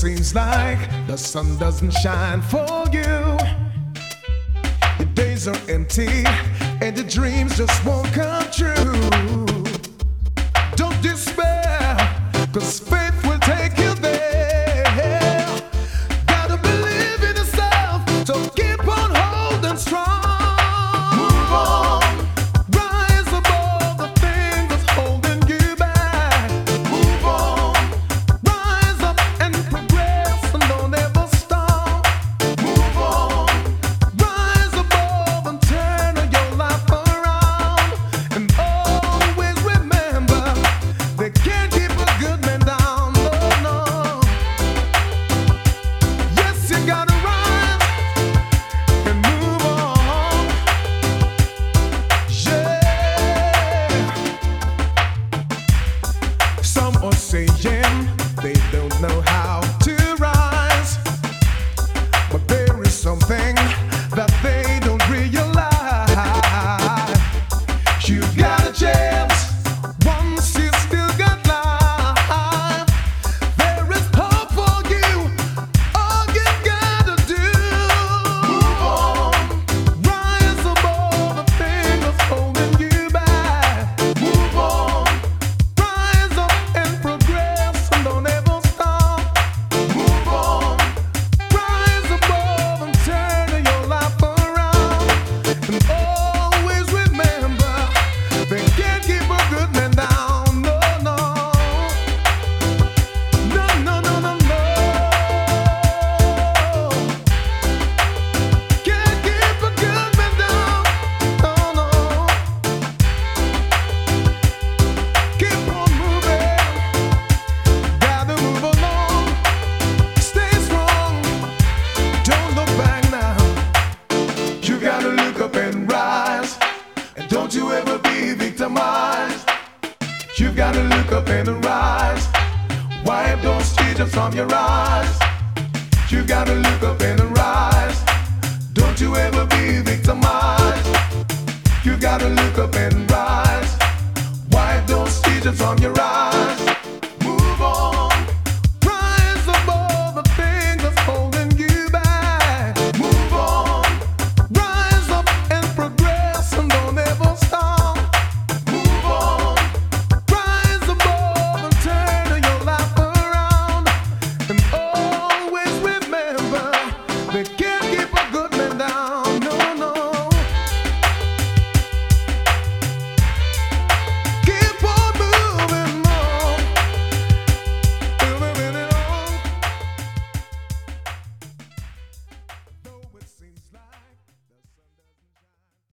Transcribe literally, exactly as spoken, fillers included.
seems like the sun doesn't shine for you. Your days are empty and your dreams just won't come true. Don't despair, 'cause faith will take you there. Gotta believe in yourself, so keep on holding strong. Move on, rise above the thing that's holding you back. Move on, rise up and progress and don't ever stop. Move on, rise above and turn your life around. And always remember, they can't keep a good man down, no, no. Yes, you gotta rise and move on. Yeah. Some are saying they don't know how to rise, but there is something that they don't realize. You got a chance once you still got life. There is hope for you. All you gotta do, move on, rise above the thing that's holding you back. Move on, rise up and progress and don't ever stop. Move on, rise above and turn your life around. And always remember, they can't keep a good man down, no, no. No, no, no, no, no. Can't keep a good man down, no, no. Keep on moving, gotta move along. Stay strong, don't look back now. You gotta look up and rise, and don't you ever be victimized. You gotta look up and rise, wipe those tears from your eyes. You gotta look up and rise, don't you ever be victimized. You gotta look up and rise, wipe those tears from your eyes. Move on, rise above the thing that's holding you back. Move on, rise up and progress and don't ever stop. Move on, rise above and turn your life around. And always remember, they